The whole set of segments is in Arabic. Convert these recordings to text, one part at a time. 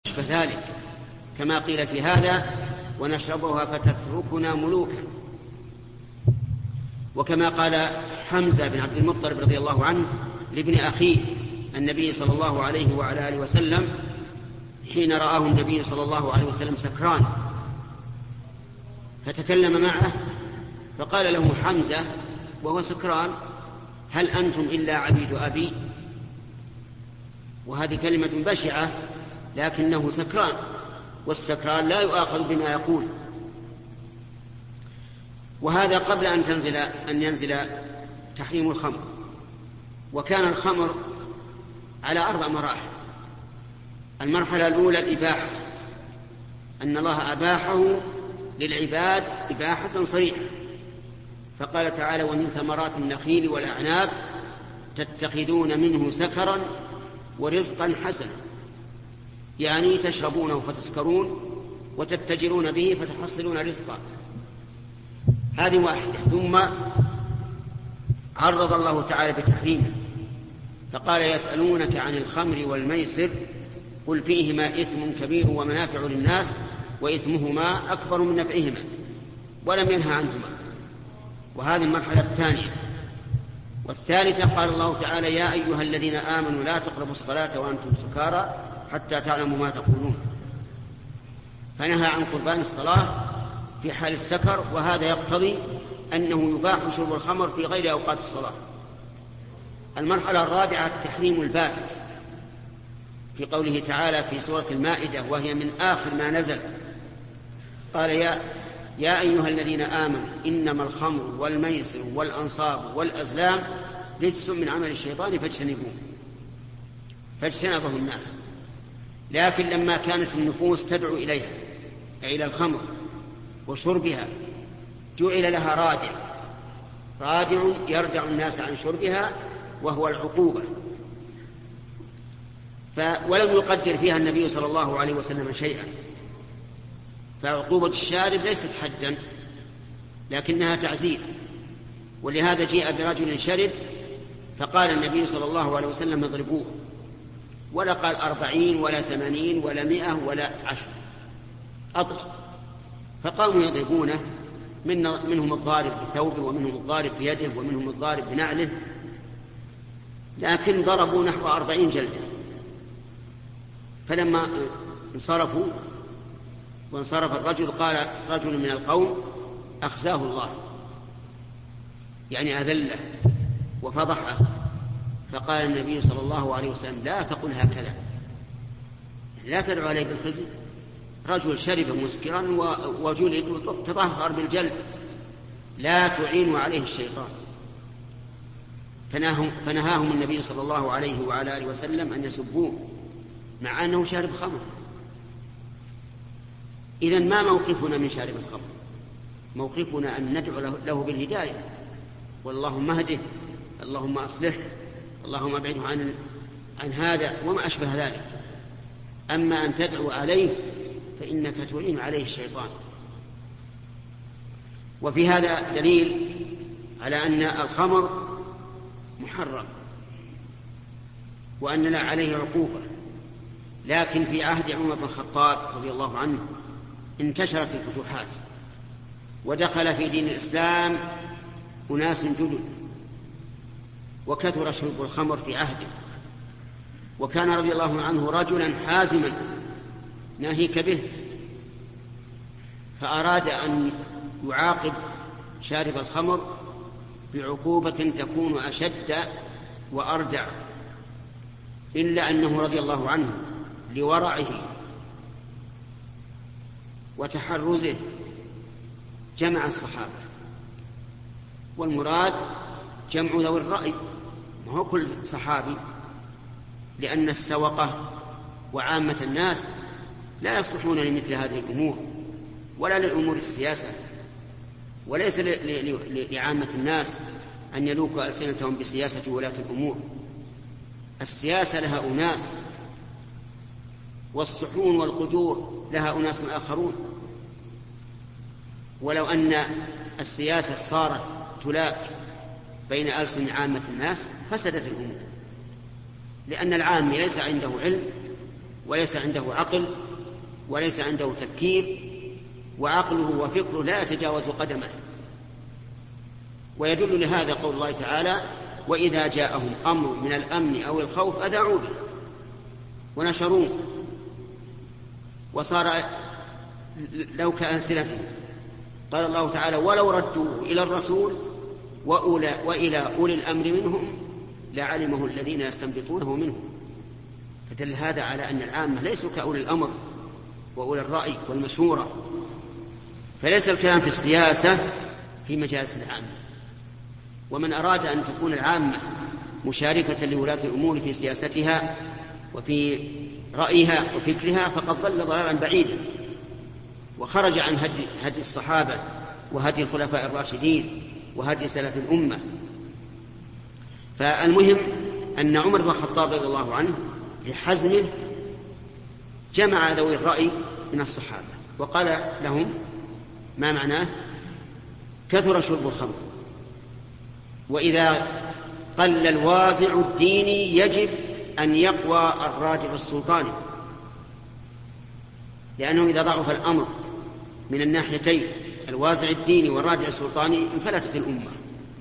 أشبه ذلك، كما قيل في هذا: ونشربها فتتركنا ملوكا. وكما قال حمزة بن عبد المطلب رضي الله عنه لابن أخيه النبي صلى الله عليه وعلى آله وسلم حين رآه النبي صلى الله عليه وسلم سكران، فتكلم معه فقال له حمزة وهو سكران: هل أنتم إلا عبيد أبي؟ وهذه كلمة بشعة، لكنه سكران، والسكران لا يؤاخذ بما يقول. وهذا قبل أن ينزل تحريم الخمر. وكان الخمر على 4 مراحل. المرحلة الأولى الإباحة، أن الله أباحه للعباد إباحة صريحة، فقال تعالى: ومن ثمرات النخيل والأعناب تتخذون منه سكرا ورزقا حسنا، يعني تشربونه فتسكرون وتتجرون به فتحصلون رزقا. هذه واحدة. ثم عرض الله تعالى بتحريمه فقال: يسألونك عن الخمر والميسر قل فيهما إثم كبير ومنافع للناس وإثمهما أكبر من نفعهما، ولم ينهى عنهما. وهذه المرحلة الثانية. والثالثة قال الله تعالى: يا أيها الذين آمنوا لا تقربوا الصلاة وأنتم سكارى حتى تعلموا ما تقولون، فنهى عن قربان الصلاة في حال السكر. وهذا يقتضي أنه يباح شرب الخمر في غير أوقات الصلاة. المرحلة الرابعة التحريم البات، في قوله تعالى في سورة المائدة وهي من آخر ما نزل: قال: يا أيها الذين آمنوا إنما الخمر والميسر والأنصاب والأزلام رجس من عمل الشيطان فاجتنبه الناس. لكن لما كانت النفوس تدعو إليها، إلى الخمر وشربها، جعل لها رادع يردع الناس عن شربها، وهو العقوبة. ولم يقدر فيها النبي صلى الله عليه وسلم شيئا، فعقوبة الشارب ليست حدا لكنها تعزير. ولهذا جاء برجل شرب فقال النبي صلى الله عليه وسلم: اضربوه، ولا قال 40 ولا 80 ولا 100 ولا 10، أطلق. فقاموا يضربونه، منهم الضارب بثوبه ومنهم الضارب بيده ومنهم الضارب بنعله، لكن ضربوا نحو 40 جلدة. فلما انصرفوا وانصرف الرجل قال رجل من القوم: أخزاه الله، يعني أذله وفضحه. فقال النبي صلى الله عليه وسلم: لا تقل هكذا، لا تدعو عليه بالخزي. رجل شرب مسكرا وجلد وتطهر بالجلد، لا تعين عليه الشيطان. فنهاهم النبي صلى الله عليه وعلى آله وسلم أن يسبوه مع أنه شارب خمر. إذن ما موقفنا من شارب الخمر؟ موقفنا أن ندعو له بالهداية، واللهم اهده، اللهم أصلح، اللهم ابعده عن هذا وما أشبه ذلك. أما أن تدعو عليه فإنك تعين عليه الشيطان. وفي هذا دليل على أن الخمر محرم وأن لا عليه عقوبة. لكن في عهد عمر بن الخطاب رضي الله عنه انتشرت الفتوحات ودخل في دين الإسلام أناس جدد، وكثر شرب الخمر في عهده. وكان رضي الله عنه رجلا حازما ناهيك به، فأراد أن يعاقب شارب الخمر بعقوبة تكون أشد وأردع، إلا أنه رضي الله عنه لورعه وتحرزه جمع الصحابة. والمراد جمع ذوي الرأي، ما هو كل صحابي، لأن السوقة وعامة الناس لا يصلحون لمثل هذه الأمور ولا للأمور السياسة، وليس لعامة الناس أن يلوكوا ألسنتهم بسياسة ولاة الأمور. السياسة لها أناس، والصحون والقدور لها أناس آخرون. ولو أن السياسة صارت تلاك بين ألسن عامة الناس فسدت الأمور، لأن العام ليس عنده علم وليس عنده عقل وليس عنده تفكير، وعقله وفكره لا يتجاوز قدمه. ويدل لهذا قول الله تعالى: وإذا جاءهم أمر من الأمن أو الخوف أذاعوا به ونشروه، وصار لو كأنسلته. قال الله تعالى: ولو ردوا إلى الرسول وإلى أولي الأمر منهم لعلمه الذين يستنبطونه منهم. فدل هذا على أن العامة ليسوا كأولي الأمر وأولي الرأي والمشورة. فليس الكلام في السياسة في مجالس العامة. ومن أراد أن تكون العامة مشاركة لولاة الأمور في سياستها وفي رأيها وفكرها فقد ضل ضلالا بعيدا، وخرج عن هدي الصحابة وهدي الخلفاء الراشدين وهدي سلف الأمة. فالمهم أن عمر بن الخطاب رضي الله عنه بحزمه جمع ذوي الرأي من الصحابة وقال لهم: ما معناه؟ كثر شرب الخمر، وإذا قل الوازع الديني يجب أن يقوى الراجع السلطاني، لأنه إذا ضعف الأمر من الناحيتين الوازع الديني والراجع السلطاني انفلتت الأمة.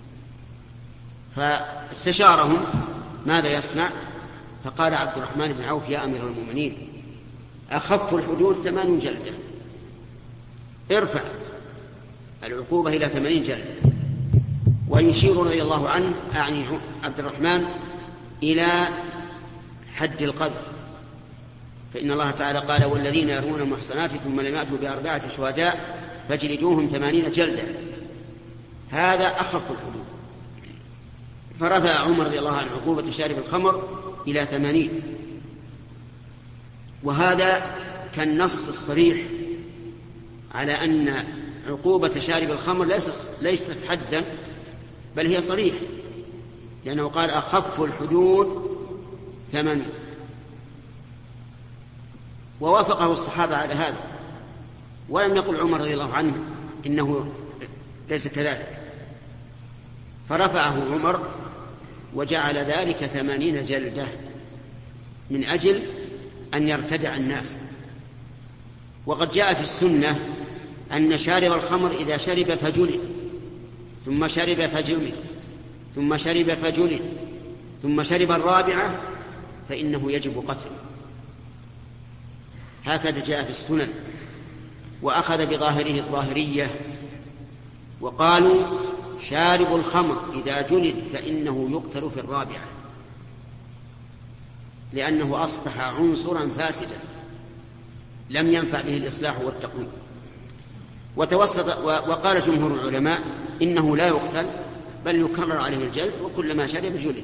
فاستشارهم ماذا يصنع، فقال عبد الرحمن بن عوف: يا أمير المؤمنين، أخف الحدود 8 جلدة، ارفع العقوبة إلى 80 جلدة. ويشير رضي الله عنه أعني عبد الرحمن إلى حد القذف، فإن الله تعالى قال: والذين يرمون المحصنات ثم لم يأتوا ب4 شهداء فاجلدوهم 80 جلدة. هذا أخف الحدود. فرفع عمر رضي الله عنه عقوبة شارب الخمر إلى 80. وهذا كالنص الصريح على أن عقوبة شارب الخمر ليست حدا، بل هي صريح، لأنه قال: أخف الحدود 8. ووافقه الصحابة على هذا، ولم يقل عمر رضي الله عنه إنه ليس كذلك. فرفعه عمر وجعل ذلك 80 جلدة من أجل أن يرتدع الناس. وقد جاء في السنة أن شارب الخمر إذا شرب فجلد، ثم شرب فجلد، ثم شرب فجلد، ثم شرب الرابعة فإنه يجب قتله. هكذا جاء في السنن. وأخذ بظاهره الظاهرية وقالوا: شارب الخمر إذا جلد فإنه يقتل في الرابعة، لأنه أصبح عنصرا فاسدا لم ينفع به الإصلاح والتقويم. وقال جمهور العلماء: إنه لا يقتل بل يكرر عليه الجلد، وكلما شرب جلد.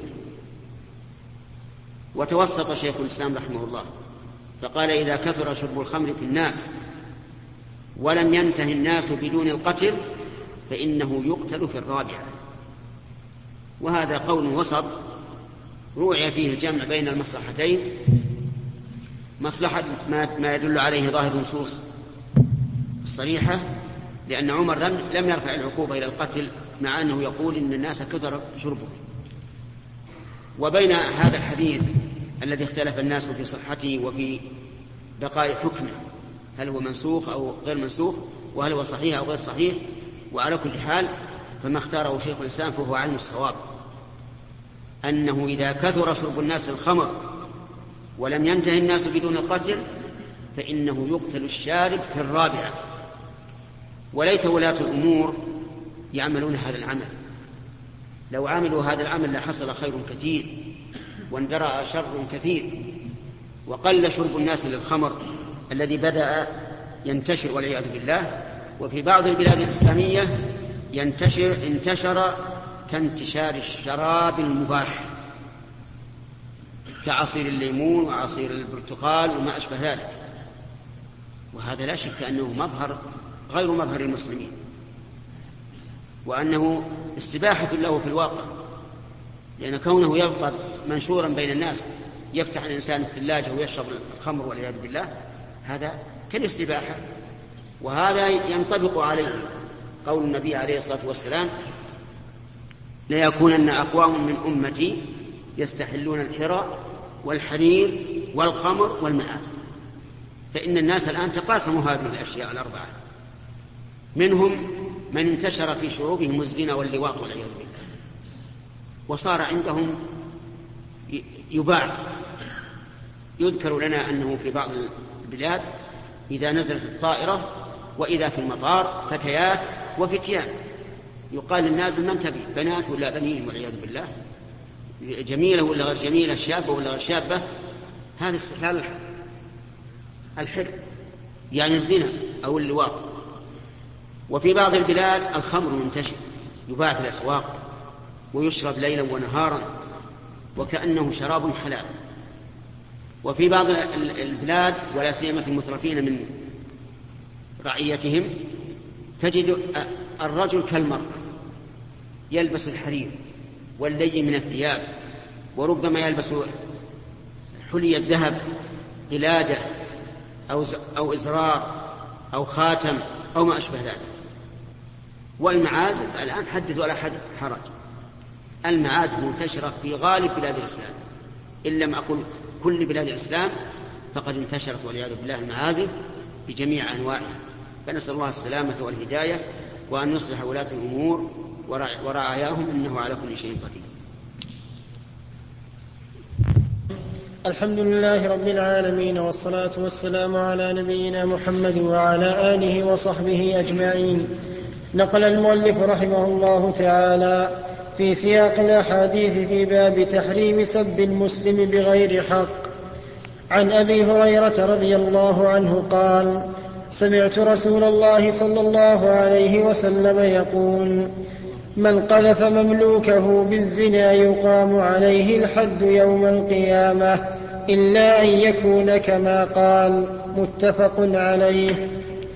وتوسط شيخ الإسلام رحمه الله فقال: إذا كثر شرب الخمر في الناس ولم ينتهي الناس بدون القتل فإنه يقتل في الرابعة. وهذا قول وسط روعي فيه الجمع بين المصلحتين، مصلحة ما يدل عليه ظاهر النصوص الصريحة، لأن عمر لم يرفع العقوبة إلى القتل مع أنه يقول إن الناس كثر شربه، وبين هذا الحديث الذي اختلف الناس في صحته وفي بقاء حكمه، هل هو منسوخ أو غير منسوخ، وهل هو صحيح أو غير صحيح. وعلى كل حال فما اختاره شيخ الإسلام فهو عين الصواب، أنه إذا كثر شرب الناس الخمر ولم ينتهي الناس بدون القتل فإنه يقتل الشارب في الرابعة. وليت ولاة الأمور يعملون هذا العمل، لو عملوا هذا العمل لحصل خير كثير واندرأ شر كثير، وقل شرب الناس للخمر الذي بدأ ينتشر والعياذ بالله. وفي بعض البلاد الإسلامية انتشر كانتشار الشراب المباح كعصير الليمون وعصير البرتقال وما أشبه ذلك، وهذا لا شك أنه مظهر غير مظهر المسلمين، وأنه استباحة له في الواقع، لأن كونه يبقى منشورا بين الناس يفتح الإنسان الثلاجة ويشرب الخمر والعياذ بالله، هذا كالاستباحة. وهذا ينطبق عليه قول النبي عليه الصلاة والسلام: ليكونن أقوام من أمتي يستحلون الحرى والحرير والخمر والمعازف. فإن الناس الآن تقاسموا هذه الأشياء الأربعة، منهم من انتشر في شعوبهم الزنا واللواط والعياذ بالله، وصار عندهم يباع. يذكر لنا أنه في بعض البلاد إذا نزلت الطائرة وإذا في المطار فتيات وفتيان، يقال للنازل من تبي، بنات ولا بنين والعياذ بالله، جميلة ولا غير جميلة، شابة ولا غير شابة. هذا استحلال الحر، يعني الزنا أو اللواط. وفي بعض البلاد الخمر منتشر، يباع في الأسواق ويشرب ليلا ونهارا وكأنه شراب حلال. وفي بعض البلاد ولا سيما في المترفين من رعيتهم تجد الرجل كالمرأة، يلبس الحرير واللين من الثياب، وربما يلبس حلي الذهب، قلادة أو إزرار أو خاتم أو ما أشبه ذلك. والمعازف الآن حدث ولا حرج، المعازف منتشرة في غالب بلاد الإسلام، إن لم أقل كل بلاد الإسلام، فقد انتشرت والعياذ بالله المعازف بجميع أنواعها. فنسأل الله السلامة والهداية، وأن يصلح ولاة الأمور ورعاياهم، إنه على كل شيء قدير. الحمد لله رب العالمين، والصلاة والسلام على نبينا محمد وعلى آله وصحبه أجمعين. نقل المؤلف رحمه الله تعالى في سياق الأحاديث في باب تحريم سب المسلم بغير حق عن أبي هريرة رضي الله عنه قال: سمعت رسول الله صلى الله عليه وسلم يقول: من قذف مملوكه بالزنا يقام عليه الحد يوم القيامة إلا أن يكون كما قال. متفق عليه.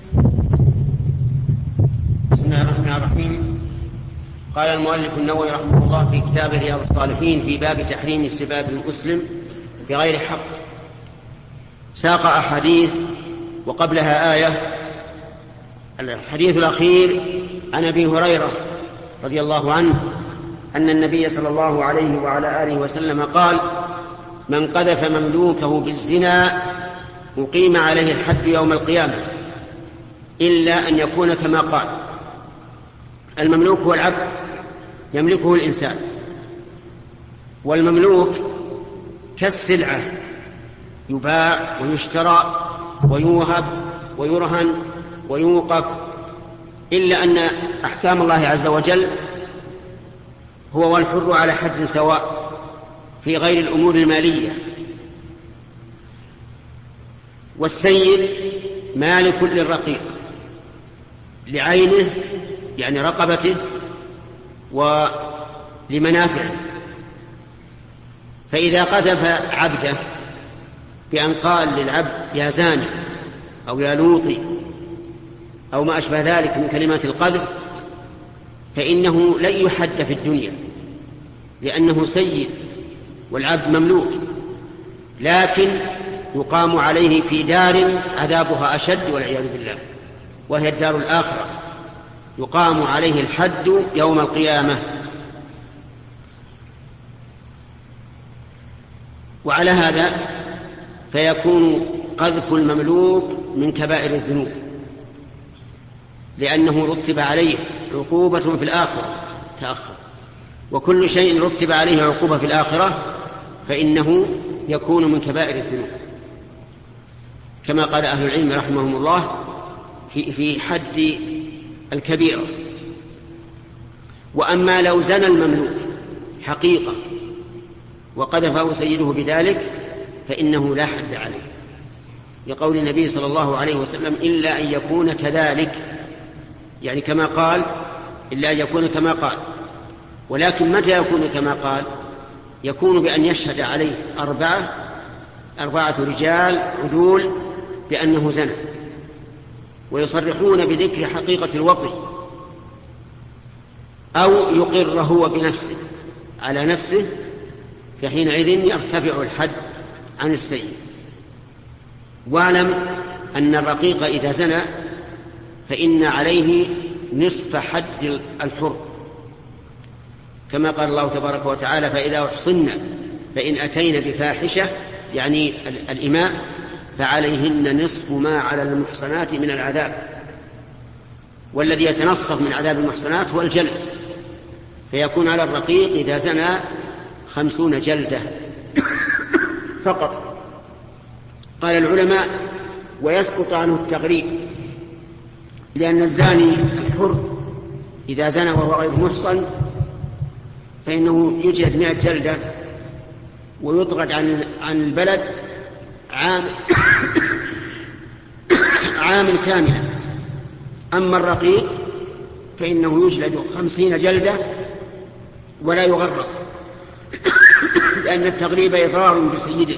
بسم الله الرحمن الرحيم. قال المؤلف النووي رحمه الله في كتاب رياض الصالحين في باب تحريم سباب المسلم بغير حق، ساق أحاديث وقبلها آية. الحديث الأخير عن أبي هريرة رضي الله عنه أن النبي صلى الله عليه وعلى آله وسلم قال: من قذف مملوكه بالزنا أقيم عليه الحد يوم القيامة إلا أن يكون كما قال. المملوك هو العبد، يملكه الإنسان، والمملوك كالسلعة يباع ويشترى ويوهب ويرهن ويوقف، إلا أن أحكام الله عز وجل هو والحر على حد سواء في غير الأمور المالية. والسيد مالك للرقيق لعينه، يعني رقبته، ولمنافعه. فإذا قذف عبده بأن قال للعبد يا زاني أو يا لوطي أو ما أشبه ذلك من كلمات القذف، فإنه لن يحد في الدنيا لأنه سيد والعبد مملوك، لكن يقام عليه في دار عذابها أشد والعياذ بالله، وهي الدار الآخرة، يقام عليه الحد يوم القيامة. وعلى هذا فيكون قذف المملوك من كبائر الذنوب، لأنه رتب عليه عقوبة في الآخرة تأخر، وكل شيء رتب عليه عقوبة في الآخرة فإنه يكون من كبائر الذنوب، كما قال أهل العلم رحمهم الله في حد الكبيرة. وأما لو زنى المملوك حقيقة وقذفه سيده بذلك فإنه لا حد عليه، لقول النبي صلى الله عليه وسلم: إلا أن يكون كذلك، يعني كما قال، إلا أن يكون كما قال. ولكن متى يكون كما قال؟ يكون بأن يشهد عليه أربعة رجال عدول بأنه زنى، ويصرحون بذكر حقيقة الوطي، أو يقر هو بنفسه على نفسه، فحينئذ يرتفع الحد عن السيد. واعلم أن الرقيق إذا زنى فإن عليه نصف حد الحر، كما قال الله تبارك وتعالى: فإذا أحصن فإن أتين بفاحشة يعني الإماء فعليهن نصف ما على المحصنات من العذاب، والذي يتنصف من عذاب المحصنات هو الجلد، فيكون على الرقيق إذا زنى 50 جلدة فقط. قال العلماء: ويسقط عنه التغريب، لأن الزاني الحر إذا زنى وهو غير محصن فإنه يجلد 100 جلدة ويطرد عن البلد عام كاملا. أما الرقيق فإنه يجلد 50 جلدة ولا يغرب، لأن التغريب إضرار بسيده،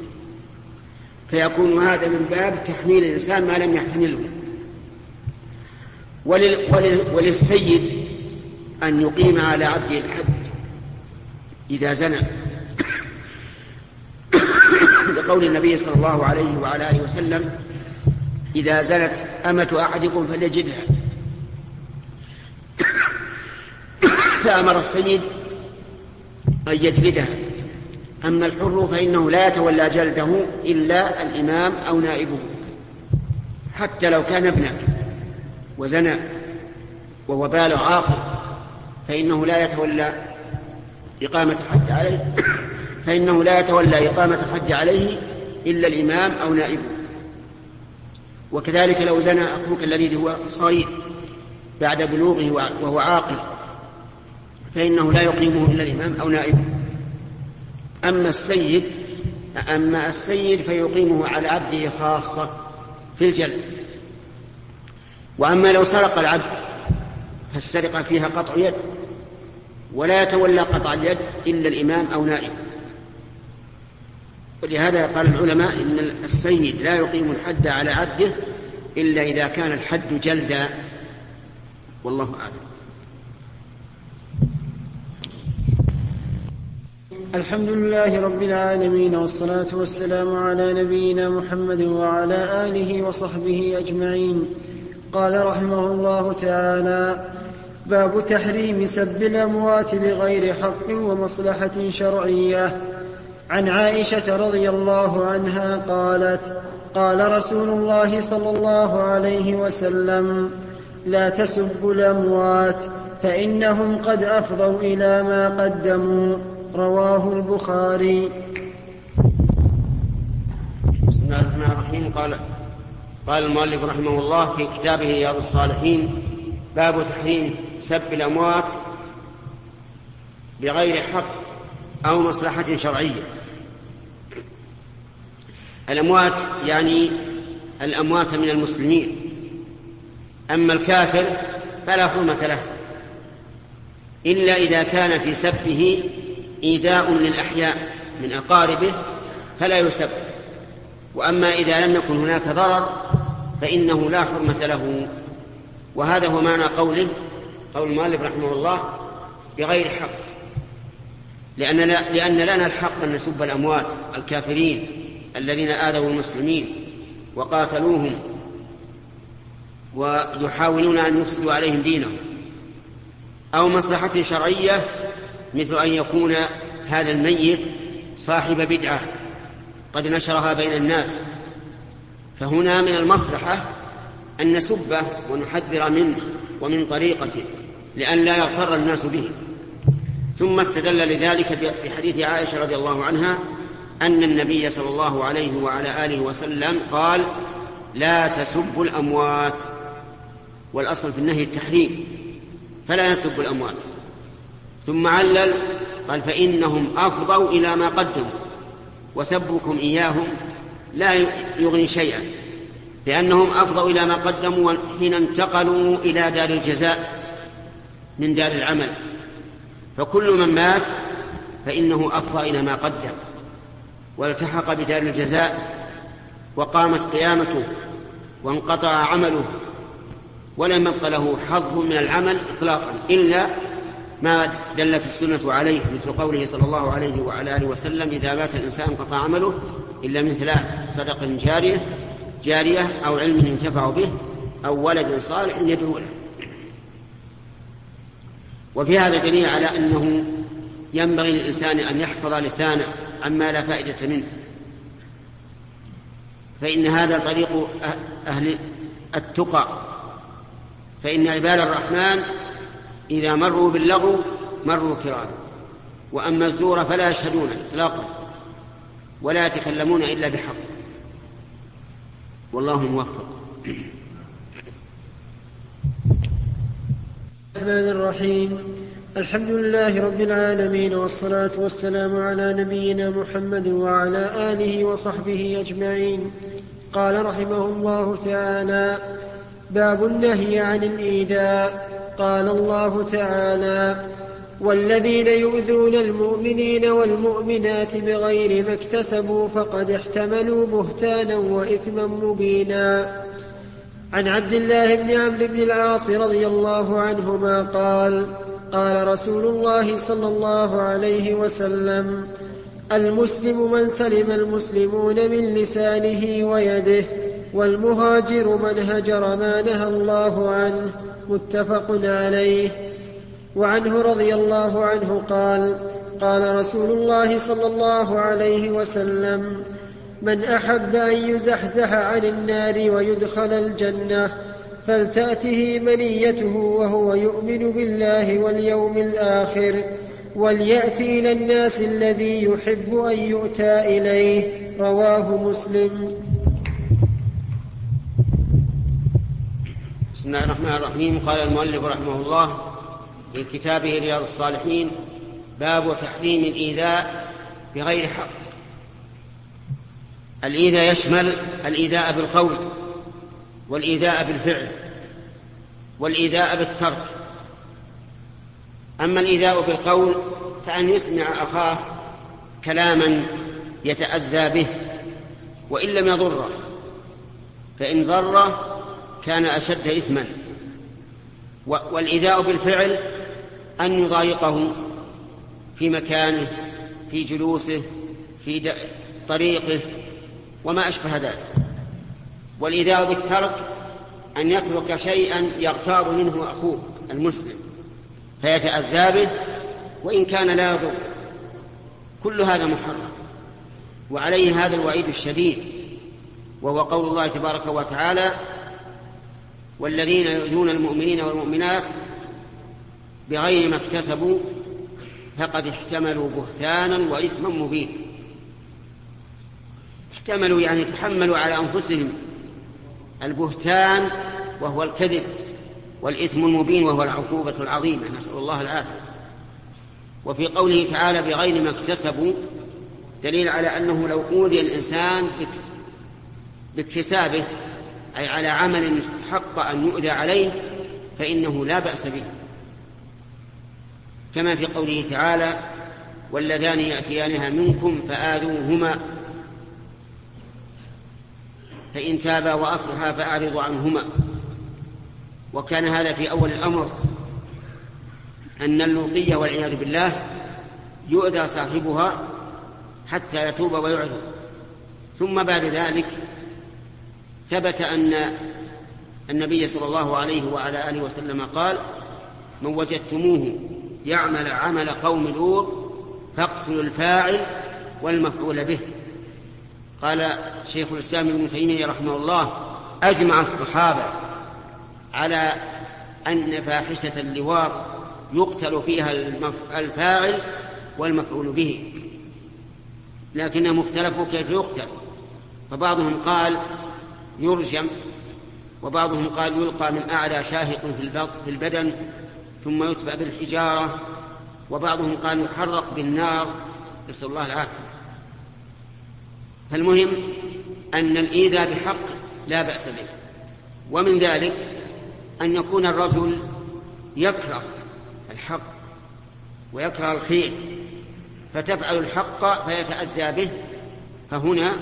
فيكون هذا من باب تحميل الإنسان ما لم يحتمله. وللسيد أن يقيم على عبده الحد إذا زنى، لقول النبي صلى الله عليه وعلى آله وسلم: إذا زنت أمة أحدكم فليجدها. فأمر السيد أن يجلدها. أما الحر فإنه لا يتولى جلده إلا الإمام أو نائبه، حتى لو كان ابنك وزنى وهو بالغ عاقل فإنه لا يتولى إقامة الحد عليه إلا الإمام أو نائبه. وكذلك لو زنى أخوك الذي هو صغير بعد بلوغه وهو عاقل فإنه لا يقيمه إلا الإمام أو نائبه. أما السيد فيقيمه على عبده خاصة في الجلد. وأما لو سرق العبد فالسرقة فيها قطع يد، ولا يتولى قطع اليد إلا الإمام أو نائبه. ولهذا قال العلماء إن السيد لا يقيم الحد على عبده إلا إذا كان الحد جلدا، والله أعلم. الحمد لله رب العالمين، والصلاة والسلام على نبينا محمد وعلى آله وصحبه أجمعين. قال رحمه الله تعالى: باب تحريم سب الأموات بغير حق ومصلحة شرعية. عن عائشة رضي الله عنها قالت: قال رسول الله صلى الله عليه وسلم: لا تسبوا الأموات فإنهم قد أفضوا إلى ما قدموا. رواه البخاري. بسم الله الرحمن الرحيم. قال المؤلف رحمه الله في كتابه رياض الصالحين: باب تحريم سب الأموات بغير حق أو مصلحة شرعية. الأموات يعني الأموات من المسلمين، أما الكافر فلا حرمة له إلا إذا كان في سبه إيذاء للأحياء من أقاربه فلا يسب. وأما إذا لم يكن هناك ضرر فإنه لا حرمة له. وهذا هو معنى قول المؤلف رحمه الله بغير حق، لأن لنا الحق أن نسب الأموات الكافرين الذين آذوا المسلمين وقاتلوهم ويحاولون أن يفسدوا عليهم دينهم. أو مصلحة شرعية مثل أن يكون هذا الميت صاحب بدعة قد نشرها بين الناس، فهنا من المصلحة أن نسبه ونحذر منه ومن طريقته لأن لا يغتر الناس به. ثم استدل لذلك بحديث عائشة رضي الله عنها أن النبي صلى الله عليه وعلى آله وسلم قال: لا تسبوا الأموات. والأصل في النهي التحريم، فلا نسب الأموات. ثم علل قال: فإنهم أفضوا إلى ما قدموا، وسبكم إياهم لا يغني شيئا، لأنهم أفضوا إلى ما قدموا حين انتقلوا إلى دار الجزاء من دار العمل. فكل من مات فإنه أفضى إلى ما قدم والتحق بدار الجزاء وقامت قيامته وانقطع عمله ولم يبق له حظ من العمل إطلاقا إلا ما دلت السنة عليه، مثل قوله صلى الله عليه وعلى آله وسلم: إذا مات الإنسان انقطع عمله إلا من 3: صدق جارية أو علم ينتفع به أو ولد صالح يدعو له. وفي هذا دليل على أنه ينبغي للإنسان أن يحفظ لسانه عما لا فائدة منه، فإن هذا طريق أهل التقى، فإن عباد الرحمن إذا مروا باللغو مروا كراما، وأما الزور فلا يشهدون إطلاقا ولا يتكلمون إلا بحق، والله موفق. الرحمن الرحيم. الحمد لله رب العالمين، والصلاة والسلام على نبينا محمد وعلى آله وصحبه أجمعين. قال رحمه الله تعالى: باب النهي عن الإيذاء. قال الله تعالى: والذين يؤذون المؤمنين والمؤمنات بغير ما اكتسبوا فقد احتملوا بهتانا وإثما مبينا. عن عبد الله بن عمرو بن العاص رضي الله عنهما قال: قال رسول الله صلى الله عليه وسلم: المسلم من سلم المسلمون من لسانه ويده، والمهاجر من هجر ما نهى الله عنه. متفق عليه. وعنه رضي الله عنه قال: قال رسول الله صلى الله عليه وسلم: من أحب أن يزحزح عن النار ويدخل الجنة فلتأته منيته وهو يؤمن بالله واليوم الآخر، وليأت إلى الناس الذي يحب أن يؤتى إليه. رواه مسلم. بسم الله الرحمن الرحيم. قال المؤلف رحمه الله في كتابه رياض الصالحين: باب تحريم الإيذاء بغير حق. الإيذاء يشمل الإيذاء بالقول، والإيذاء بالفعل، والإيذاء بالترك. أما الإيذاء بالقول فأن يسمع أخاه كلاما يتأذى به وإن لم يضره، فإن ضره كان أشد إثما. والإيذاء بالفعل أن يضايقه في مكانه، في جلوسه، في طريقه وما أشبه ذلك. والإيذاء بالترك أن يترك شيئا يغتاظ منه أخوه المسلم فيتأذى به وإن كان لا يضر. كل هذا محرم، وعليه هذا الوعيد الشديد، وهو قول الله تبارك وتعالى: والذين يؤذون المؤمنين والمؤمنات بغير ما اكتسبوا فقد احتملوا بهتانا وإثما مبينا. احتملوا يعني تحملوا على أنفسهم البهتان وهو الكذب، والإثم المبين وهو العقوبة العظيمة، نسأل الله العافية. وفي قوله تعالى بغير ما اكتسبوا دليل على أنه لو أوذي الإنسان باكتسابه، أي على عمل استحق أن يؤذى عليه، فإنه لا بأس به، كما في قوله تعالى: واللذان يأتيانها منكم فآذوهما فإن تابا وأصلحا فأعرضوا عنهما. وكان هذا في أول الأمر، أن اللوطية والعياذ بالله يؤذى صاحبها حتى يتوب ويعذر. ثم بعد ذلك ثبت أن النبي صلى الله عليه وعلى آله وسلم قال: من وجدتموه يعمل عمل قوم لوط فاقتلوا الفاعل والمفعول به. قال شيخ الإسلام ابن تيمية رحمه الله: أجمع الصحابة على أن فاحشة اللواط يقتل فيها الفاعل والمفعول به، لكنهم اختلفوا كيف يقتل، فبعضهم قال يرجم، وبعضهم قال يلقى من أعلى شاهق في البدن ثم يتبع بالحجارة، وبعضهم قال يحرق بالنار، نسأل الله العافية. فالمهم أن الإيذاء بحق لا بأس به. ومن ذلك أن يكون الرجل يكره الحق ويكره الخير فتفعل الحق فيتأذى به، فهنا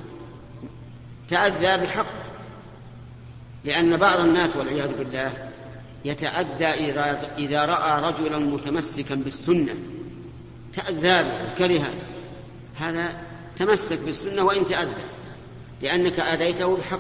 تأذى بحق، لأن بعض الناس والعياذ بالله يتأذى إذا رأى رجلا متمسكا بالسنة تأذى به وكرهه، هذا تمسك بالسنة وإن تأذى لأنك آذيته بحق.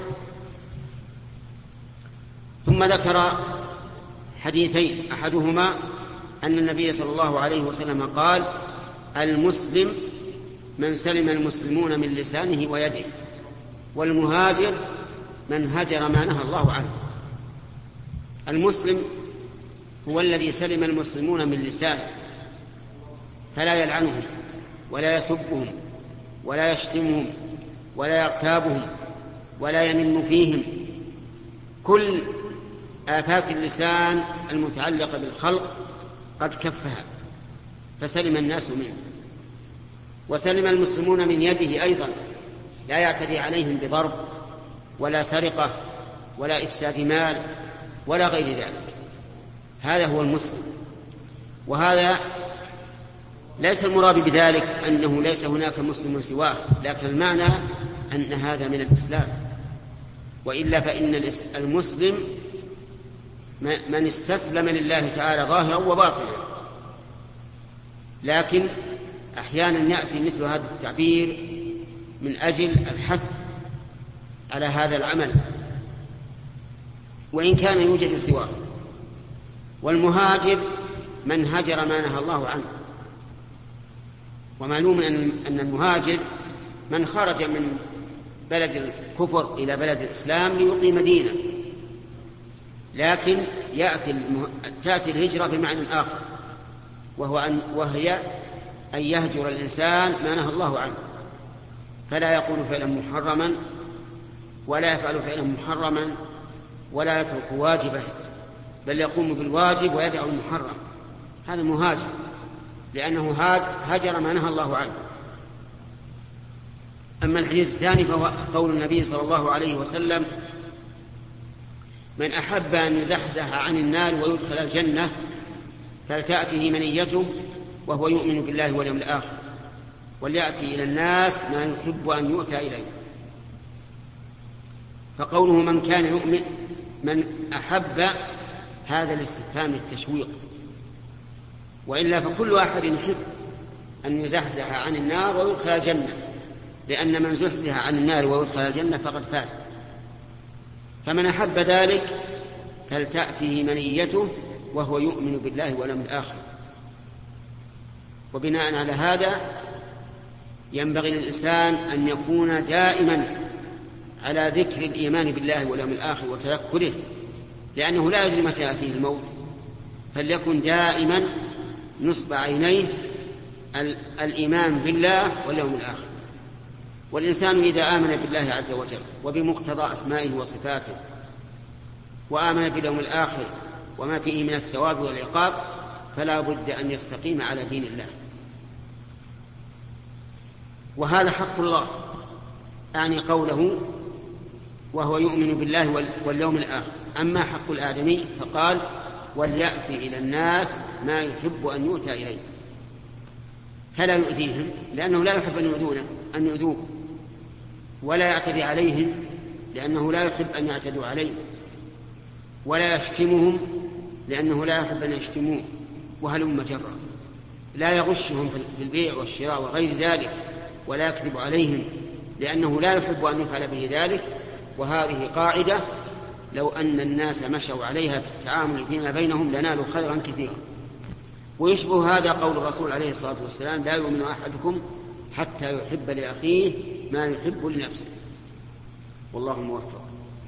ثم ذكر حديثين، أحدهما أن النبي صلى الله عليه وسلم قال: المسلم من سلم المسلمون من لسانه ويده. والمهاجر من هجر ما نهى الله عنه. المسلم هو الذي سلم المسلمون من لسانه، فلا يلعنهم ولا يسبهم ولا يشتمهم ولا يغتابهم ولا ينم فيهم. كل آفات اللسان المتعلقة بالخلق قد كفها، فسلم الناس منه. وسلم المسلمون من يده أيضا، لا يعتدي عليهم بضرب ولا سرقة ولا إفساد مال ولا غير ذلك. هذا هو المسلم. وهذا ليس المراد بذلك أنه ليس هناك مسلم سواه، لكن المعنى أن هذا من الإسلام. وإلا فإن المسلم من استسلم لله تعالى ظاهرا وباطنا. لكن أحيانا يأتي مثل هذا التعبير من أجل الحث على هذا العمل وإن كان يوجد سواه. والمهاجر من هجر ما نهى الله عنه. ومعلوم أن المهاجر من خرج من بلد الكفر إلى بلد الإسلام ليقيم دينه، لكن تأتي الهجرة بمعنى آخر، وهي أن يهجر الإنسان ما نهى الله عنه، فلا يقول فعلا محرما ولا يفعل فعلا محرما ولا يترك واجبا، بل يقوم بالواجب ويدع المحرم. هذا مهاجر، لأنه هجر ما نهى الله عنه. أما الحديث الثاني فهو قول النبي صلى الله عليه وسلم: من أحب أن يزحزح عن النار ويدخل الجنة فلتأته منيته وهو يؤمن بالله واليوم الآخر وليأتي إلى الناس ما يحب أن يؤتى إليه. فقوله من كان يؤمن، من أحب، هذا الاستفهام للتشويق، وإلا فكل واحد يحب أن يزحزح عن النار ويدخل الجنة، لأن من زحزح عن النار ويدخل الجنة فقد فاز. فمن أحب ذلك فلتأته منيته وهو يؤمن بالله واليوم الآخر. وبناء على هذا ينبغي للإنسان أن يكون دائما على ذكر الإيمان بالله واليوم الآخر وتذكره، لأنه لا يدري متى يأتيه الموت، فليكن دائما نصب عينيه الإيمان بالله واليوم الآخر. والإنسان إذا آمن بالله عز وجل وبمقتضى أسمائه وصفاته وآمن باليوم الآخر وما فيه من الثواب والعقاب، فلا بد أن يستقيم على دين الله. وهذا حق الله، أعني قوله وهو يؤمن بالله واليوم الآخر. أما حق الآدمي فقال وليأتي إلى الناس ما يحب أن يؤتى إليه، فلا يؤذيهم لأنه لا يحب أن يؤذوه، ولا يعتدي عليهم لأنه لا يحب أن يعتدوا عليه، ولا يشتمهم لأنه لا يحب أن يشتموه، وهلم جرا. لا يغشهم في البيع والشراء وغير ذلك، ولا يكذب عليهم لأنه لا يحب أن يفعل به ذلك. وهذه قاعدة لو أن الناس مشوا عليها في التعامل فيما بينهم لنالوا خيرا كثيرا. ويشبه هذا قول الرسول عليه الصلاة والسلام: لا يؤمن أحدكم حتى يحب لأخيه ما يحب لنفسه. والله موفق.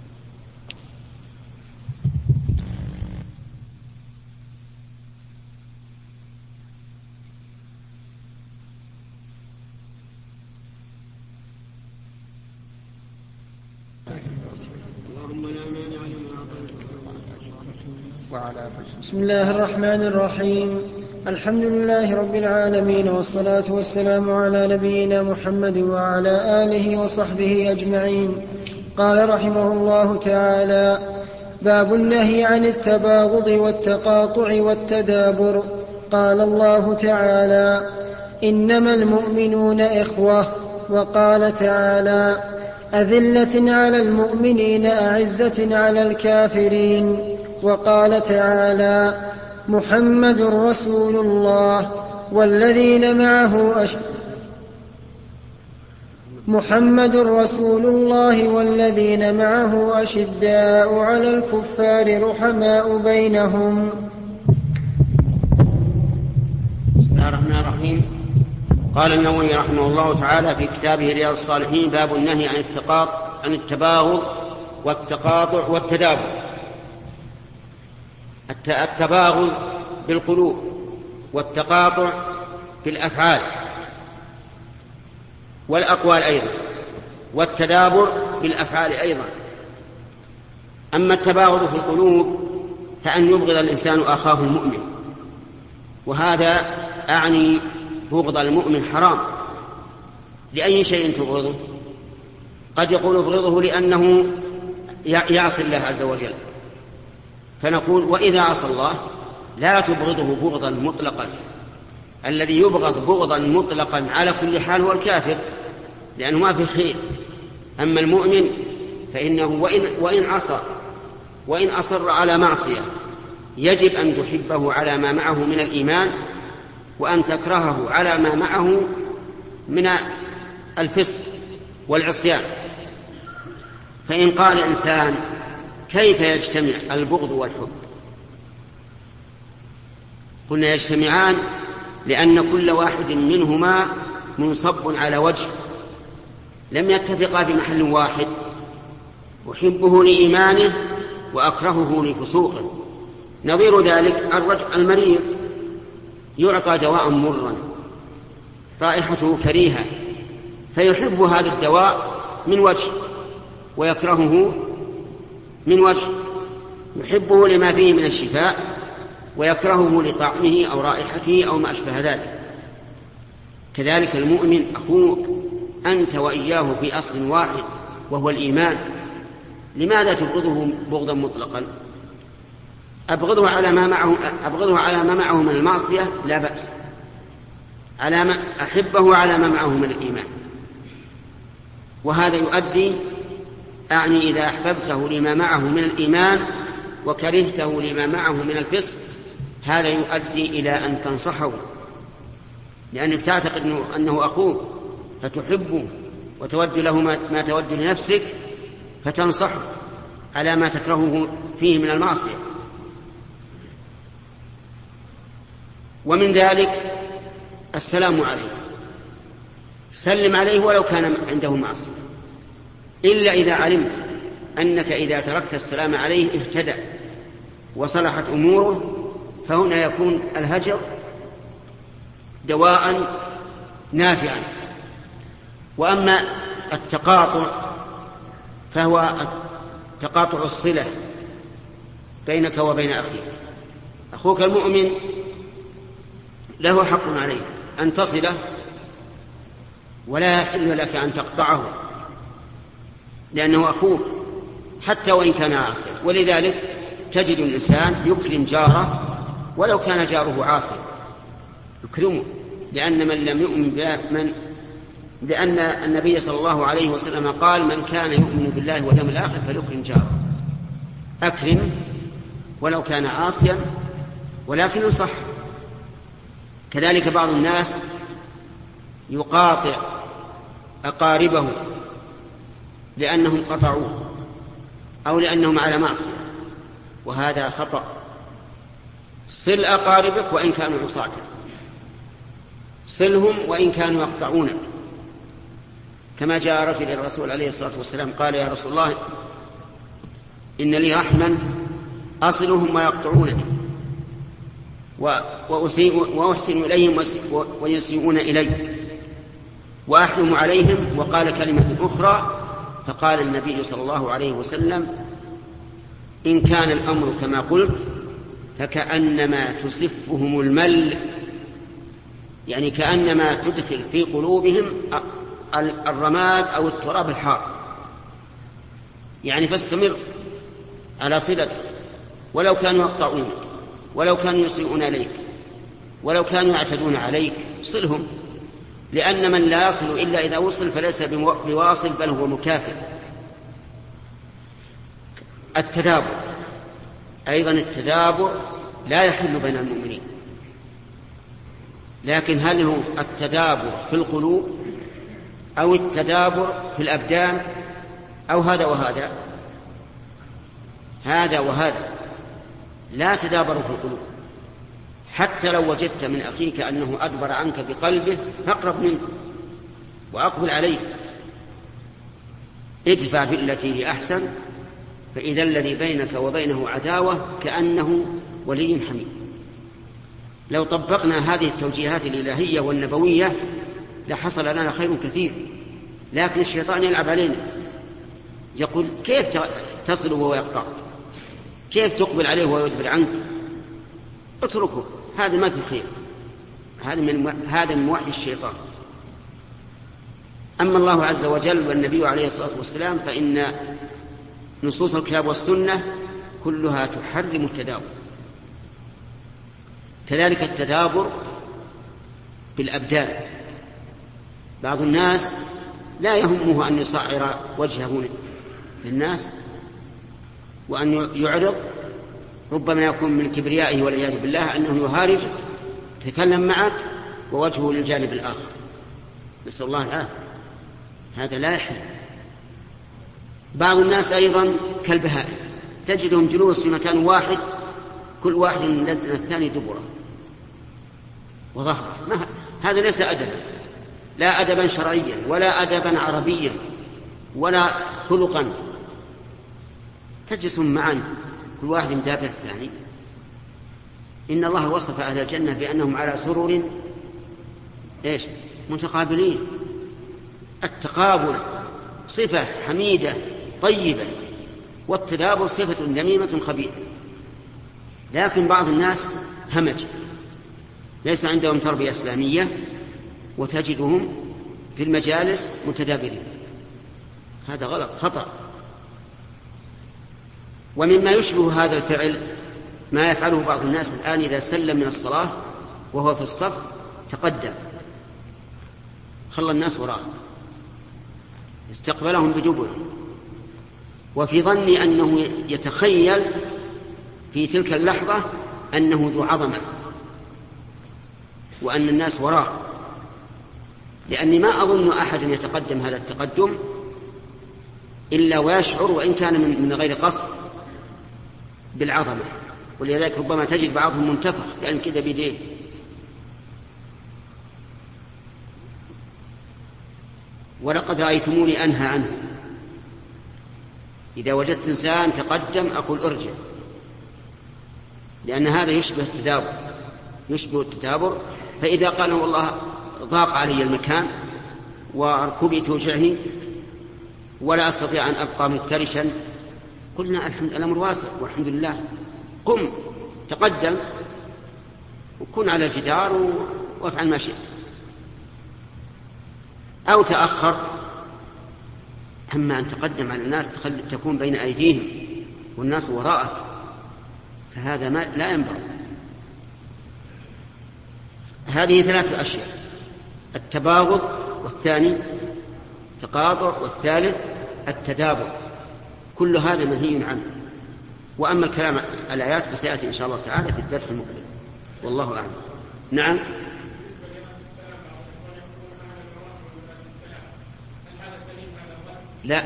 بسم الله الرحمن الرحيم. الحمد لله رب العالمين، والصلاة والسلام على نبينا محمد وعلى آله وصحبه أجمعين. قال رحمه الله تعالى: باب النهي عن التباغض والتقاطع والتدابر. قال الله تعالى: إنما المؤمنون إخوة. وقال تعالى: أذلة على المؤمنين أعزة على الكافرين. وقال تعالى: محمد رسول الله والذين معه أشداء على الكفار رحماء بينهم. بسم الله الرحمن الرحيم. قال النووي رحمه الله تعالى في كتابه رياض الصالحين: باب النهي عن عن التباغض والتقاطع والتدابر. التباغض بالقلوب، والتقاطع بالأفعال والأقوال أيضا، والتدابر بالأفعال أيضا. أما التباغض في القلوب فأن يبغض الإنسان أخاه المؤمن، وهذا أعني بغض المؤمن حرام. لأي شيء تبغضه؟ قد يقول ابغضه لأنه يعصي الله عز وجل، فنقول وإذا عصى الله لا تبغضه بغضا مطلقا. الذي يبغض بغضا مطلقا على كل حال هو الكافر، لأنه ما في خير. أما المؤمن فإنه وإن عصى وإن أصر على معصية يجب أن تحبه على ما معه من الإيمان، وأن تكرهه على ما معه من الفسق والعصيان. فإن قال إنسان كيف يجتمع البغض والحب؟ قلنا يجتمعان لأن كل واحد منهما منصب على وجه، لم يتفقا في محل واحد. أحبه لإيمانه وأكرهه لفسوقه. نظير ذلك الرجل المريض يعطى دواء مرا رائحته كريهة، فيحب هذا الدواء من وجه ويكرهه من وجه. يحبه لما فيه من الشفاء ويكرهه لطعمه أو رائحته أو ما أشبه ذلك. كذلك المؤمن أخوك أنت وإياه في أصل واحد وهو الإيمان، لماذا تبغضه بغضا مطلقا؟ أبغضه على ما معه من المعصية لا بأس، أحبه على ما معه من الإيمان. وهذا يؤدي أعني إذا أحببته لما معه من الإيمان وكرهته لما معه من الفسق، هذا يؤدي إلى أن تنصحه، لأنك تعتقد أنه أخوك فتحبه وتود له ما تود لنفسك، فتنصحه على ما تكرهه فيه من المعصية. ومن ذلك السلام عليه، سلم عليه ولو كان عنده معصية، إلا إذا علمت أنك إذا تركت السلام عليه اهتدى وصلحت أموره، فهنا يكون الهجر دواء نافعا. وأما التقاطع فهو تقاطع الصلة بينك وبين أخيك. أخوك المؤمن له حق عليك أن تصله، ولا يحل لك أن تقطعه، لأنه أخوك حتى وإن كان عاصيا. ولذلك تجد الإنسان يكرم جاره ولو كان جاره عاصيا، يكرمه، لأن من لم يؤمن بالله لأن النبي صلى الله عليه وسلم قال من كان يؤمن بالله واليوم الآخر فليكرم جاره. أكرم ولو كان عاصيا، ولكن صح. كذلك بعض الناس يقاطع أقاربه لأنهم قطعوه أو لأنهم على معصية، وهذا خطأ. صل أقاربك وإن كانوا عصاة، صلهم وإن كانوا يقطعونك. كما جاء رجل إلى الرسول عليه الصلاة والسلام قال يا رسول الله إن لي رحما أصلهم ويقطعونني، وأحسن إليهم ويسيئون إلي، وأحلم عليهم. وقال كلمة أخرى، فقال النبي صلى الله عليه وسلم إن كان الأمر كما قلت فكأنما تسفهم المل، يعني كأنما تدخل في قلوبهم الرماد أو التراب الحار. يعني فاستمر على صلته ولو كانوا يقطعونك، ولو كانوا يسيئون إليك، ولو كانوا يعتدون عليك، صلهم، لأن من لا يصل إلا إذا وصل فليس بواصل بل هو مكافئ. التدابر أيضا، التدابر لا يحل بين المؤمنين، لكن هل هو التدابر في القلوب أو التدابر في الأبدان أو هذا وهذا؟ هذا وهذا، لا تدابر في القلوب. حتى لو وجدت من أخيك أنه أدبر عنك بقلبه فاقرب منه وأقبل عليه، ادفع بالتي هي أحسن فإذا الذي بينك وبينه عداوة كأنه ولي حميم. لو طبقنا هذه التوجيهات الإلهية والنبوية لحصل لنا خير كثير، لكن الشيطان يلعب علينا، يقول كيف تصل وهو يقطع، كيف تقبل عليه وهو يدبر عنك، اتركه، هذا ما في خير، هذا من وحي الشيطان. أما الله عز وجل والنبي عليه الصلاة والسلام فإن نصوص الكتاب والسنة كلها تحرم التدابر. كذلك التدابر بالأبدان، بعض الناس لا يهمه أن يصعر وجهه للناس وأن يعرض، ربما يكون من كبريائه والعياذ بالله أنه يهارج يتكلم معك ووجهه للجانب الآخر، نسأل الله العافية، هذا لا يحل. بعض الناس أيضا كالبهائم، تجدهم جلوس في مكان واحد كل واحد ينزل الثاني دبره وظهره، هذا ليس أدبا، لا أدبا شرعيا ولا أدبا عربيا ولا خلقا. تجلسون معا كل واحد مدابر الثاني. إن الله وصف أهل الجنة بأنهم على سرر متقابلين. التقابل صفة حميدة طيبة، والتدابر صفة ذميمة خبيثة. لكن بعض الناس همج، ليس عندهم تربية إسلامية، وتجدهم في المجالس متدابرين، هذا غلط خطأ. ومما يشبه هذا الفعل ما يفعله بعض الناس الآن، إذا سلم من الصلاة وهو في الصف تقدم خلى الناس وراءه، استقبلهم بدبره، وفي ظني أنه يتخيل في تلك اللحظة أنه ذو عظمة وأن الناس وراه، لأني ما أظن أحد يتقدم هذا التقدم إلا ويشعر وإن كان من غير قصد بالعظمة، ولذلك ربما تجد بعضهم منتفخ يعني كذا بيديه. ولقد رأيتموني أنهى عنه، إذا وجدت إنسان تقدم أقول ارجع، لأن هذا يشبه التدابر. فإذا قال والله ضاق علي المكان وركبي توجعني ولا أستطيع أن أبقى مفترشا، قلنا الأمر واسع والحمد لله، قم تقدم وكن على الجدار وافعل ما شئت، أو تأخر. أما أن تقدم على الناس تكون بين أيديهم والناس وراءك، فهذا لا ينبغي. هذه 3 أشياء: التباغض، والثاني التقاطع، والثالث التدابر، كل هذا منهي عنه. وأما الكلام الآيات فسيأتي إن شاء الله تعالى في الدرس المقبل، والله أعلم. نعم. لا،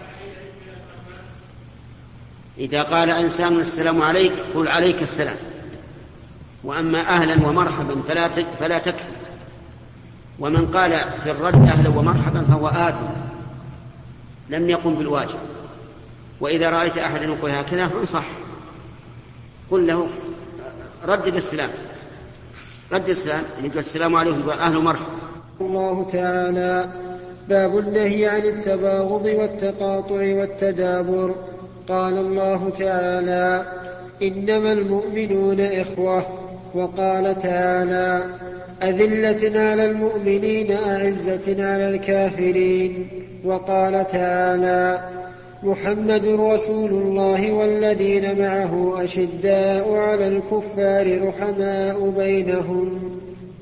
إذا قال إنسان السلام عليك قل عليك السلام، وأما أهلا ومرحبا فلا تكفي. ومن قال في الرد أهلا ومرحبا فهو آثم، لم يقم بالواجب. وإذا رأيت أحدا يقول هكذا فانصح، قل له ردد السلام، رد السلام، يقول السلام عليكم أهلا ومرحبا. الله تعالى: باب النهي عن التباغض والتقاطع والتدابر. قال الله تعالى: إنما المؤمنون إخوة. وقال تعالى: أذلة على المؤمنين أعزة على الكافرين. وقال تعالى: محمد رسول الله والذين معه أشداء على الكفار رحماء بينهم.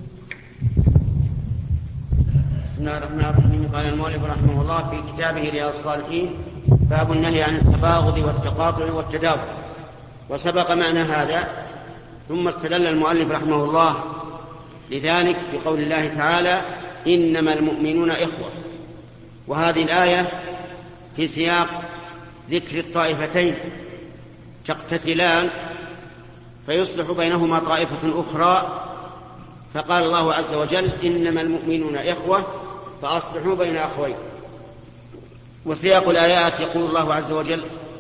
بسم الله الرحمن الرحيم. قال المؤلف رحمه الله في كتابه رياض الصالحين: باب النهي عن التباغض والتقاطع والتدابر. وسبق معنى هذا، ثم استدل المؤلف رحمه الله لذلك بقول الله تعالى: إنما المؤمنون إخوة. وهذه الآية في سياق ذكر الطائفتين تقتتلان فيصلح بينهما طائفة أخرى، فقال الله عز وجل: إنما المؤمنون إخوة فأصلحوا بين أخوين. وسياق الآيات يقول الله عز وجل: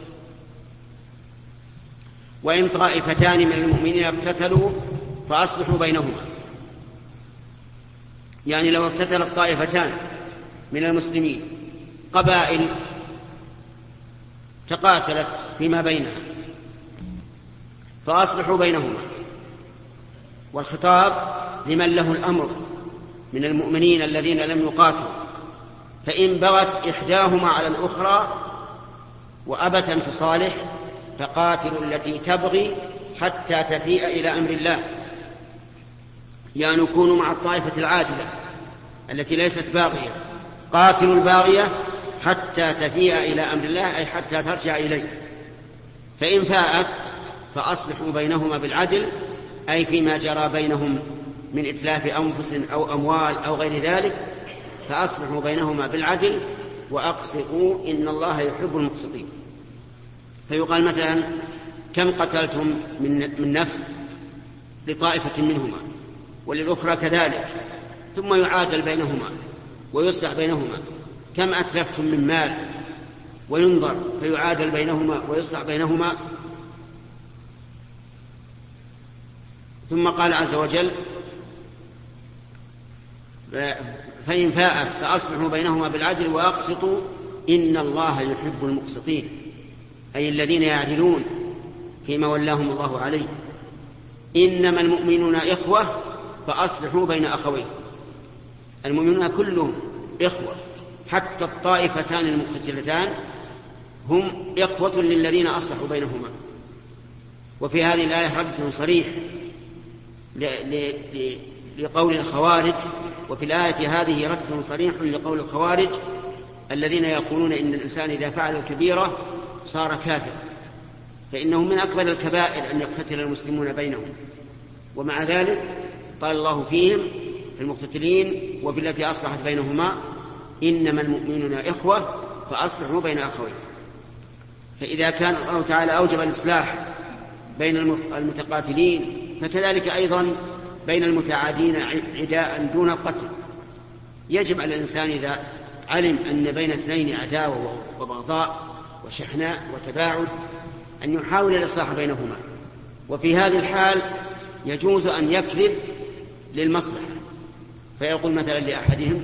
وإن طائفتان من المؤمنين اقتتلوا فأصلحوا بينهما. يعني لو اقتتلت طائفتان من المسلمين، قبائل تقاتلت فيما بينها، فأصلحوا بينهما. والخطاب لمن له الأمر من المؤمنين الذين لم يقاتلوا، فإن بغت إحداهما على الأخرى وأبت أن تصالح فقاتلوا التي تبغي حتى تفيء إلى أمر الله. يعني كونوا مع الطائفة العادلة التي ليست باغية، قاتلوا الباغية حتى تفيء إلى أمر الله، أي حتى ترجع إليه. فإن فاءت فأصلحوا بينهما بالعدل، أي فيما جرى بينهم من إتلاف أنفس أو أموال أو غير ذلك، فأصلحوا بينهما بالعدل وأقسطوا إن الله يحب المقسطين. فيقال مثلا: كم قتلتم من نفس لطائفة منهما وللأخرى كذلك، ثم يعادل بينهما ويصلح بينهما. كم أتلفتم من مال، وينظر فيعادل بينهما ويصلح بينهما. ثم قال عز وجل: فإن فاءت فأصلحوا بينهما بالعدل وأقسطوا إن الله يحب المقسطين، أي الذين يعدلون فيما ولاهم الله عليه. إنما المؤمنون إخوة فأصلحوا بين أخوين. المؤمنون كلهم إخوة، حتى الطائفتان المقتتلتان هم إخوة للذين أصلحوا بينهما. وفي هذه الآية رد صريح لقول الخوارج، وفي الآية هذه رد صريح لقول الخوارج الذين يقولون إن الإنسان إذا فعل الكبيرة صار كافر، فإنه من أكبر الكبائر أن يقتتل المسلمون بينهم. ومع ذلك قال الله فيهم في المقتتلين وفي التي أصلحت بينهما: إنما المؤمنون إخوة فأصلحوا بين أخوين. فإذا كان الله تعالى أوجب الإصلاح بين المتقاتلين، فكذلك أيضا بين المتعادين عداء دون القتل. يجب على الإنسان إذا علم أن بين اثنين عداوة وبغضاء وشحناء وتباعد أن يحاول الإصلاح بينهما. وفي هذه الحال يجوز أن يكذب للمصلحة، فيقول مثلا لأحدهم: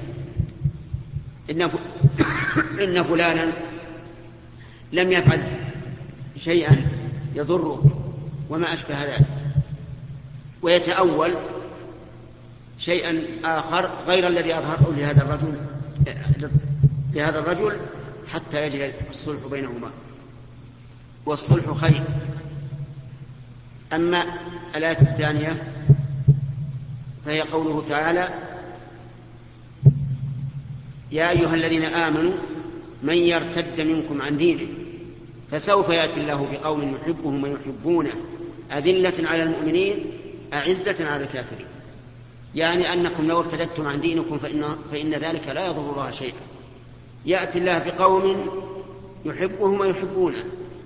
إن فلانا لم يفعل شيئا يضرك وما أشبه ذلك، ويتأول شيئا آخر غير الذي أظهره لهذا الرجل حتى يجري الصلح بينهما، والصلح خير. أما الآية الثانية فهي قوله تعالى: يا أيها الذين آمنوا من يرتد منكم عن دينه فسوف يأتي الله بقوم يحبهم ويحبونه أذلة على المؤمنين أعزة على الكافرين. يعني أنكم لو ارتدتم عن دينكم فإن ذلك لا يضر الله شيئا. يأتي الله بقوم يحبهم ويحبونه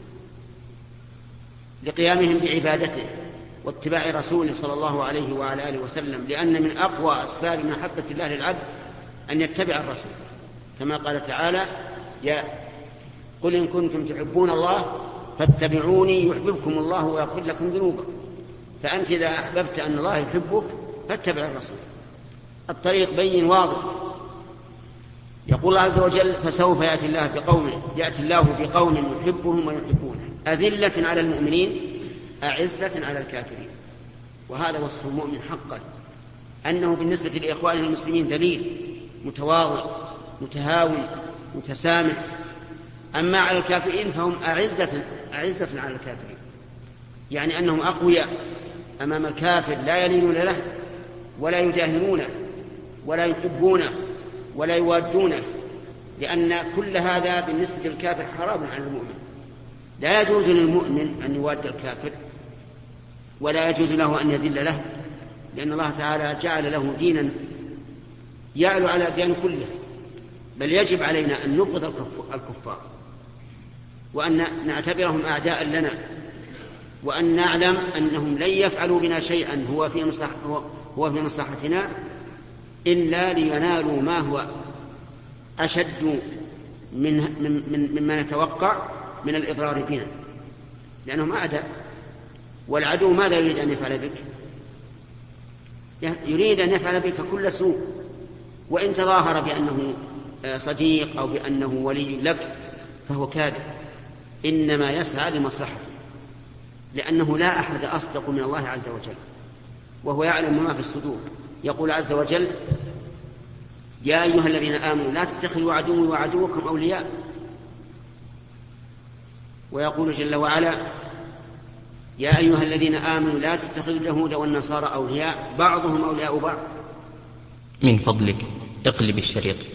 لقيامهم بعبادته واتباع رسوله صلى الله عليه وعلى آله وسلم، لأن من أقوى أسباب محبة الله للعبد أن يتبع الرسول، كما قال تعالى: قل إن كنتم تحبون الله فاتبعوني يحببكم الله ويغفر لكم ذنوبكم. فأنت إذا أحببت أن الله يحبك فاتبع الرسول. الطريق بين واضح. يقول الله عز وجل: فسوف يأتي الله بقوم يحبهم ويحبونه أذلة على المؤمنين أعزة على الكافرين. وهذا وصف المؤمن حقا، أنه بالنسبة لإخوانه المسلمين ذليل متواضع متهاون متسامح. أما على الكافرين فهم أعزة على الكافرين، يعني أنهم أقوياء أمام الكافر، لا يلينون له ولا يداهنونه ولا يحبونه ولا يوادونه، لأن كل هذا بالنسبة للكافر حرام على المؤمن. لا يجوز للمؤمن أن يواد الكافر ولا يجوز له أن يذل له، لأن الله تعالى جعل له دينا يعلو على الأديان كلها. بل يجب علينا أن نبغض الكفار وأن نعتبرهم أعداء لنا، وأن نعلم أنهم لن يفعلوا بنا شيئا هو في مصلحتنا إلا لينالوا ما هو أشد مما نتوقع من الإضرار بنا، لأنهم أعداء. والعدو ماذا يريد أن يفعل بك؟ يريد أن يفعل بك كل سوء، وإن تظاهر بأنه صديق أو بأنه ولي لك فهو كاذب، إنما يسعى لمصلحته، لأنه لا أحد أصدق من الله عز وجل، وهو يعلم ما في الصدور. يقول عز وجل: يا أيها الذين آمنوا لا تتخذوا عدوي وعدوكم أولياء. ويقول جل وعلا: يا أيها الذين آمنوا لا تتخذوا اليهود والنصارى أولياء بعضهم أولياء بعض. من فضلك اقلب الشريط.